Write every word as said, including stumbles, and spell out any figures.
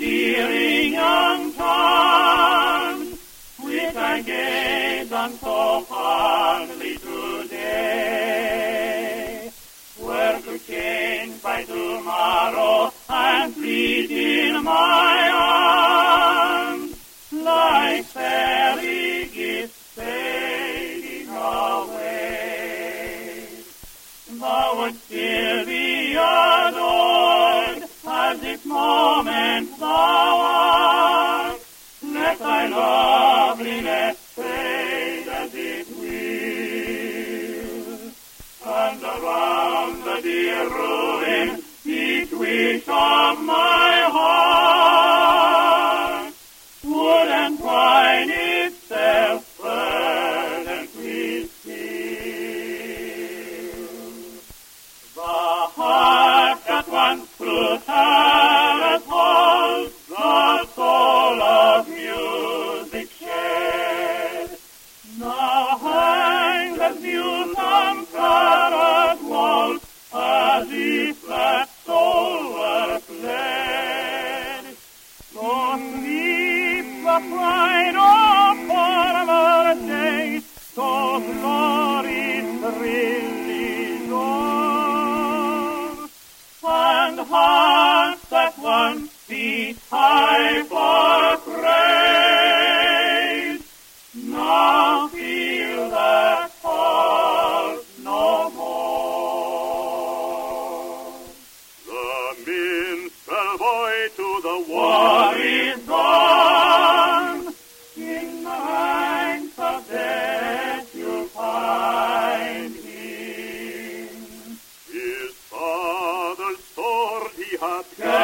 cheering young tongue, which I gaze on so fondly today, were to change by tomorrow and fleet in my arms, like fairy gifts fading away. Thou would still be adored as this moment thou art. Let thy loveliness fade as it will, and around the dear ruin each wish of my heart would entwine itself verdantly still. The heart that once brutality holds, the soul of music shed, now hangs as mute on carved walls, as if that soul were fled. So sleep the pride of former days, so glory's thrill is o'er, and hearts that once beat high for praise now feel that pulse no more. The minstrel boy to the war is gone. In the ranks of death you'll find him. His father's sword he hath